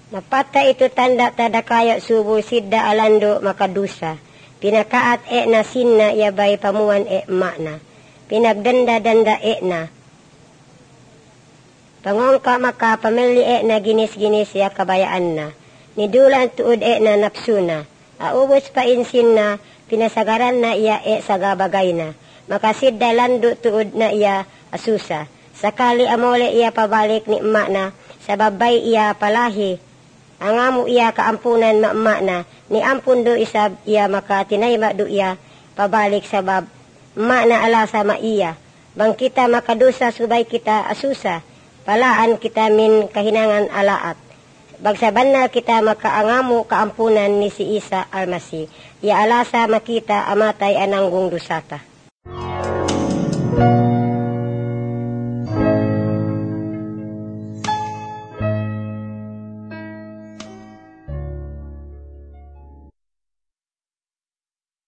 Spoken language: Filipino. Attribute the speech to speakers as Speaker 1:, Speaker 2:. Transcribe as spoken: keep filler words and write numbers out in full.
Speaker 1: Napata ito tanda tada kaya subo sidda alando makadusa. Pinakaat e na sinna yabay pamuan e makna. Pinagdanda-danda e na. Pangongka maka pamilya e na ginis-ginis ya kabayaan na. Nidulan tuod e na napsuna. Aubos pa insin na pinasagaran na iya e sagabagay na. Makasidda lando tuod na iya asusa. Sakali amole iya pabalik ni emak na. Sa babay iya palahi. Angamo iya kaampunan ma emak na. Ni ampun do isab iya maka tinayma do iya pabalik sa bab. Emak na alasa ma iya. Bang kita makadusa subay kita asusa. Palaan kita min kahinangan alaat. Bagsaban na kita makaangamo kaampunan ni si Isa Almasi. Ia alasa makita amatay ananggong dusata.